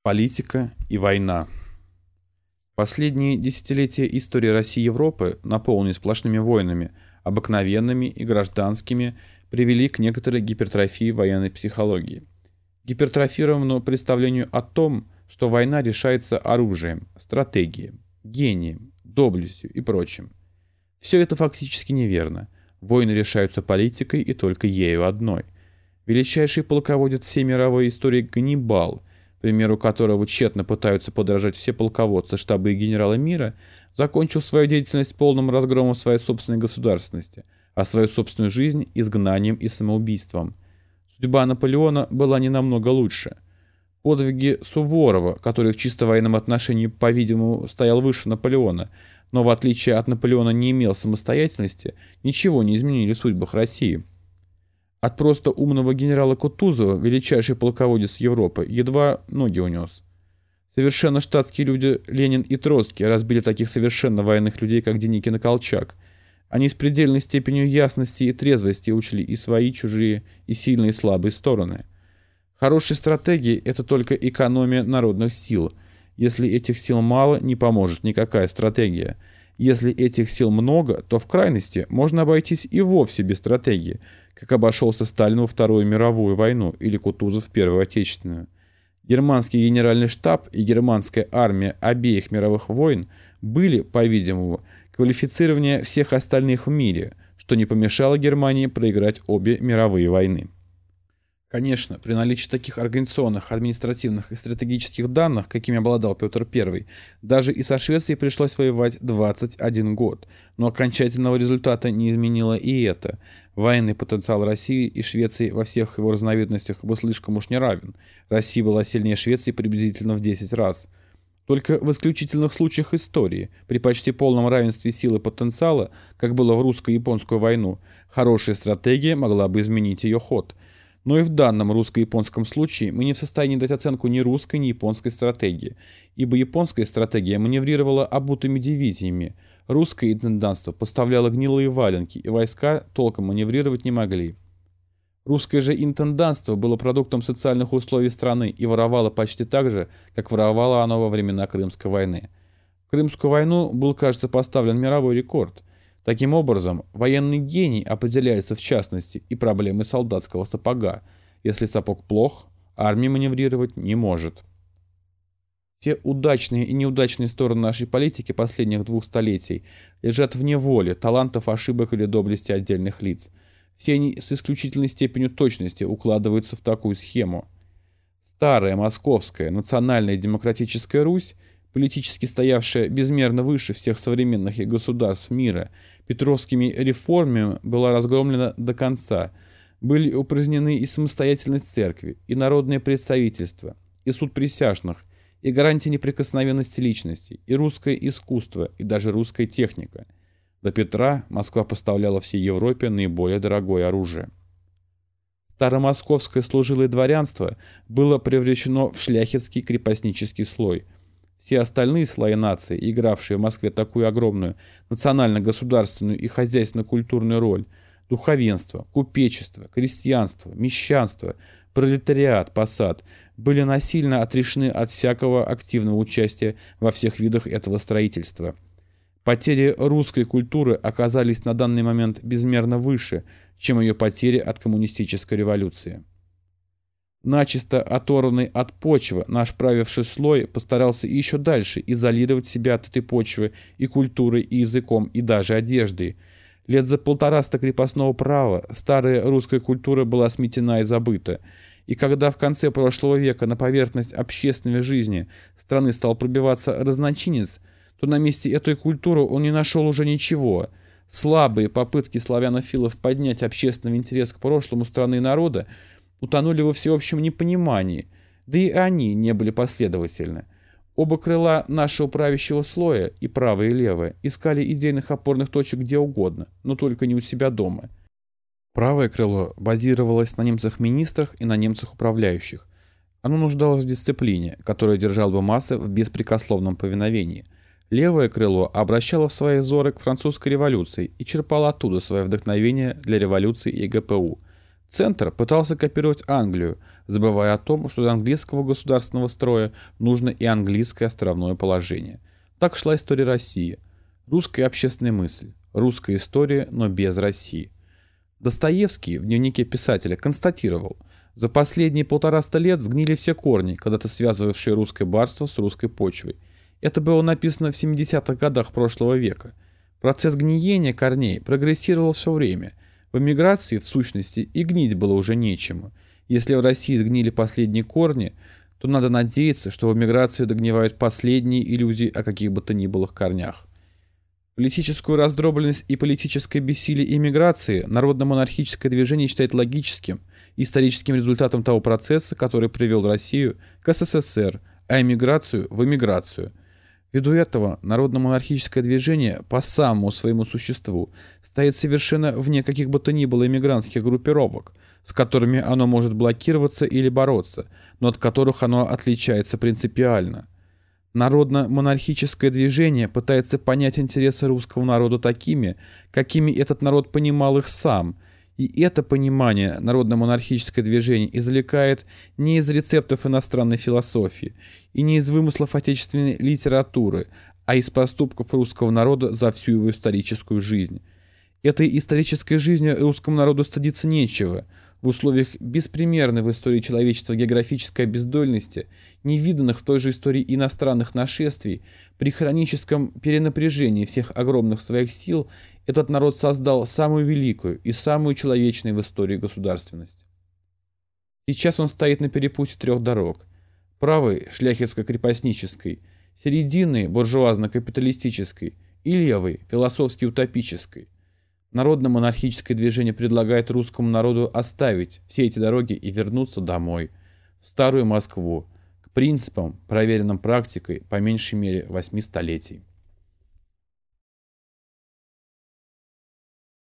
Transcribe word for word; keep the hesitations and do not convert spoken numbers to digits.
Политика и война. Последние десятилетия истории России и Европы, наполненные сплошными войнами, обыкновенными и гражданскими, привели к некоторой гипертрофии военной психологии. Гипертрофированному представлению о том, что война решается оружием, стратегией, гением, доблестью и прочим. Все это фактически неверно. Войны решаются политикой и только ею одной. Величайший полководец всей мировой истории Ганнибал, примеру которого тщетно пытаются подражать все полководцы, штабы и генералы мира, закончил свою деятельность полным разгромом своей собственной государственности, а свою собственную жизнь – изгнанием и самоубийством. Судьба Наполеона была не намного лучше. Подвиги Суворова, который в чисто военном отношении, по-видимому, стоял выше Наполеона, но в отличие от Наполеона не имел самостоятельности, ничего не изменили в судьбах России. От просто умного генерала Кутузова, величайший полководец Европы, едва ноги унес. Совершенно штатские люди Ленин и Троцкий разбили таких совершенно военных людей, как Деникин и Колчак. Они с предельной степенью ясности и трезвости учли и свои, чужие, и сильные, и слабые стороны. Хорошей стратегией – это только экономия народных сил. Если этих сил мало, не поможет никакая стратегия. Если этих сил много, то в крайности можно обойтись и вовсе без стратегии, как обошелся Сталин во Вторую мировую войну или Кутузов в Первую Отечественную. Германский генеральный штаб и германская армия обеих мировых войн были, по-видимому, квалифицированнее всех остальных в мире, что не помешало Германии проиграть обе мировые войны. Конечно, при наличии таких организационных, административных и стратегических данных, какими обладал Петр Первый, даже и со Швецией пришлось воевать двадцать один год, но окончательного результата не изменило и это. Военный потенциал России и Швеции во всех его разновидностях был слишком уж не равен. Россия была сильнее Швеции приблизительно в десять раз. Только в исключительных случаях истории, при почти полном равенстве сил и потенциала, как было в русско-японскую войну, хорошая стратегия могла бы изменить ее ход. Но и в данном русско-японском случае мы не в состоянии дать оценку ни русской, ни японской стратегии, ибо японская стратегия маневрировала обутыми дивизиями, русское интендантство поставляло гнилые валенки, и войска толком маневрировать не могли. Русское же интендантство было продуктом социальных условий страны и воровало почти так же, как воровало оно во времена Крымской войны. В Крымскую войну был, кажется, поставлен мировой рекорд. Таким образом, военный гений определяется в частности и проблемой солдатского сапога. Если сапог плох, армия маневрировать не может. Все удачные и неудачные стороны нашей политики последних двух столетий лежат вне воли, талантов, ошибок или доблести отдельных лиц. Все они с исключительной степенью точности укладываются в такую схему. Старая московская национальная демократическая Русь, политически стоявшая безмерно выше всех современных и государств мира, петровскими реформами была разгромлена до конца. Были упразднены и самостоятельность церкви, и народное представительство, и суд присяжных, и гарантия неприкосновенности личности, и русское искусство, и даже русская техника. До Петра Москва поставляла всей Европе наиболее дорогое оружие. Старомосковское служилое дворянство было превращено в шляхетский крепостнический слой. Все остальные слои нации, игравшие в Москве такую огромную национально-государственную и хозяйственно-культурную роль, духовенство, купечество, крестьянство, мещанство, пролетариат, посад, были насильно отрешены от всякого активного участия во всех видах этого строительства. Потери русской культуры оказались на данный момент безмерно выше, чем ее потери от коммунистической революции. Начисто оторванный от почвы, наш правивший слой постарался еще дальше изолировать себя от этой почвы и культурой, и языком, и даже одеждой. Лет за полтораста крепостного права старая русская культура была сметена и забыта. И когда в конце прошлого века на поверхность общественной жизни страны стал пробиваться разночинец, то на месте этой культуры он не нашел уже ничего. Слабые попытки славянофилов поднять общественный интерес к прошлому страны и народа утонули во всеобщем непонимании, да и они не были последовательны. Оба крыла нашего правящего слоя, и правое и левое, искали идейных опорных точек где угодно, но только не у себя дома. Правое крыло базировалось на немцах-министрах и на немцах-управляющих. Оно нуждалось в дисциплине, которая держала бы массы в беспрекословном повиновении. Левое крыло обращало свои взоры к французской революции и черпало оттуда свое вдохновение для революции и гэ пэ у. Центр пытался копировать Англию, забывая о том, что для английского государственного строя нужно и английское островное положение. Так шла история России. Русская общественная мысль. Русская история, но без России. Достоевский в дневнике писателя констатировал: за последние полтораста лет сгнили все корни, когда-то связывавшие русское барство с русской почвой. Это было написано в семидесятых годах прошлого века. Процесс гниения корней прогрессировал все время. В эмиграции, в сущности, и гнить было уже нечему. Если в России сгнили последние корни, то надо надеяться, что в эмиграции догнивают последние иллюзии о каких бы то ни было корнях. Политическую раздробленность и политическое бессилие эмиграции народно-монархическое движение считает логическим и историческим результатом того процесса, который привел Россию к СССР, а эмиграцию в эмиграцию. Ввиду этого народно-монархическое движение по самому своему существу стоит совершенно вне каких бы то ни было эмигрантских группировок, с которыми оно может блокироваться или бороться, но от которых оно отличается принципиально. Народно-монархическое движение пытается понять интересы русского народа такими, какими этот народ понимал их сам, и это понимание народно-монархическое движение извлекает не из рецептов иностранной философии и не из вымыслов отечественной литературы, а из поступков русского народа за всю его историческую жизнь. Этой исторической жизни русскому народу стыдиться нечего. В условиях беспримерной в истории человечества географической обездоленности, невиданных в той же истории иностранных нашествий, при хроническом перенапряжении всех огромных своих сил, этот народ создал самую великую и самую человечную в истории государственность. Сейчас он стоит на перепутье трех дорог. Правой – шляхетско-крепостнической, серединной – буржуазно-капиталистической и левой – философски-утопической. Народно-монархическое движение предлагает русскому народу оставить все эти дороги и вернуться домой, в старую Москву, к принципам, проверенным практикой по меньшей мере восьми столетий.